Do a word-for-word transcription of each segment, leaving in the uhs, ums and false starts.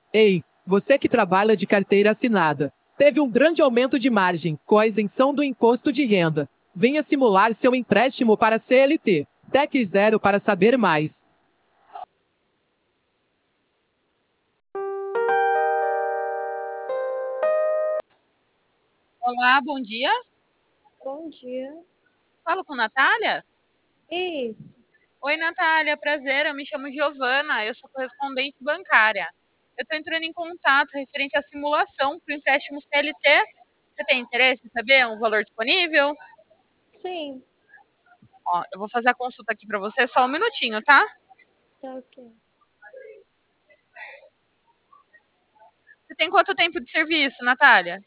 Ei, você que trabalha de carteira assinada, teve um grande aumento de margem com a isenção do imposto de renda. Venha simular seu empréstimo para C L T. Tec Zero para saber mais. Olá, bom dia. Bom dia. Falo com Natália? Isso. Oi, Natália, prazer. Eu me chamo Giovana, eu sou correspondente bancária. Eu estou entrando em contato referente à simulação para o empréstimo C L T. Você tem interesse em saber o valor disponível? Sim, Ó, eu vou fazer a consulta aqui para você, só um minutinho, tá? tá ok. Você tem quanto tempo de serviço, Natália?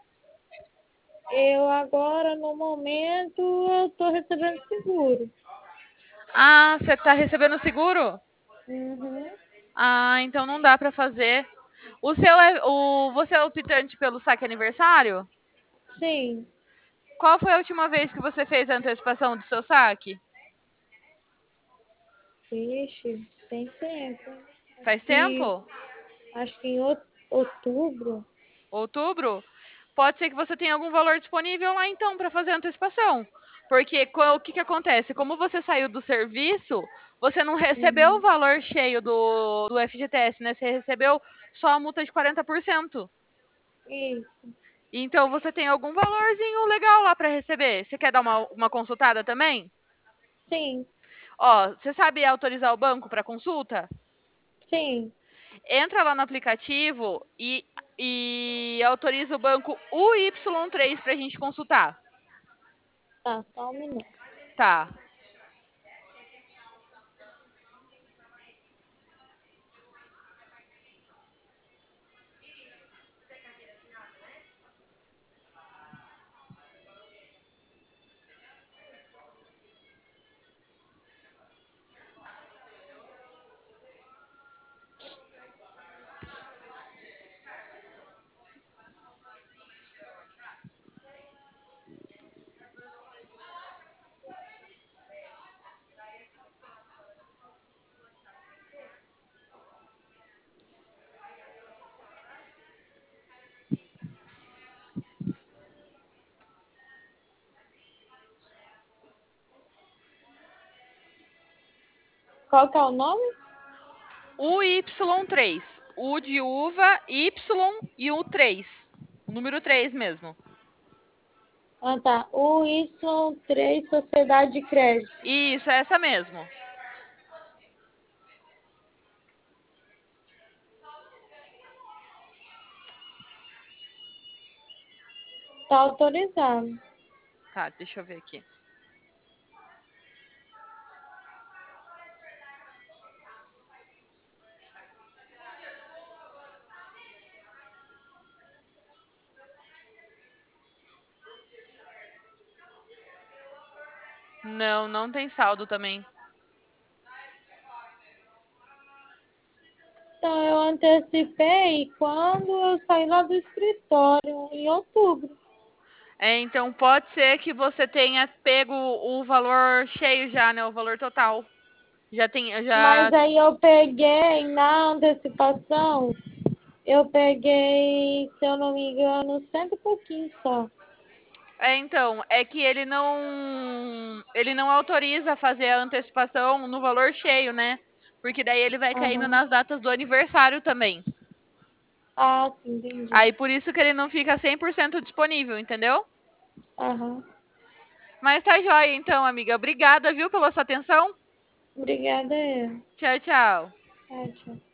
Eu agora, no momento, eu tô recebendo seguro. Ah, você está recebendo seguro? Uhum. Ah, então não dá para fazer. O seu é, o, você é optante pelo saque aniversário? Sim. Qual foi a última vez que você fez a antecipação do seu saque? Vixe, tem tempo, hein? Acho Faz que, tempo? acho que em out- outubro. Outubro? Pode ser que você tenha algum valor disponível lá então para fazer a antecipação. Porque co- o que, que acontece? Como você saiu do serviço, você não recebeu o Uhum. valor cheio do, do F G T S, né? Você recebeu só a multa de quarenta por cento. Isso. Então você tem algum valorzinho legal lá para receber. Você quer dar uma, uma consultada também? Sim, Ó, você sabe autorizar o banco para consulta? sim. Entra lá no aplicativo e, e autoriza o banco U Y três para a gente consultar. Tá, só um minuto. Tá. Qual que é o nome? U Y três. U de uva, Y e o três. O número três mesmo. Ah, tá. O Y três Sociedade de Crédito. Isso, é essa mesmo. Tá autorizado. Tá, deixa eu ver aqui. Não, não tem saldo também. Então, eu antecipei quando eu saí lá do escritório, em outubro. É, então pode ser que você tenha pego o valor cheio já, né? O valor total. Já tem, já. Mas aí eu peguei na antecipação, eu peguei, se eu não me engano, cento e pouquinho só. É, então, é que ele não, ele não autoriza fazer a antecipação no valor cheio, né? Porque daí ele vai caindo Aham. nas datas do aniversário também. Ah, sim, entendi. Aí por isso que ele não fica cem por cento disponível, entendeu? Aham. Mas tá joia então, amiga. Obrigada, viu, pela sua atenção. Obrigada, eu. Tchau, tchau. Ah, tchau.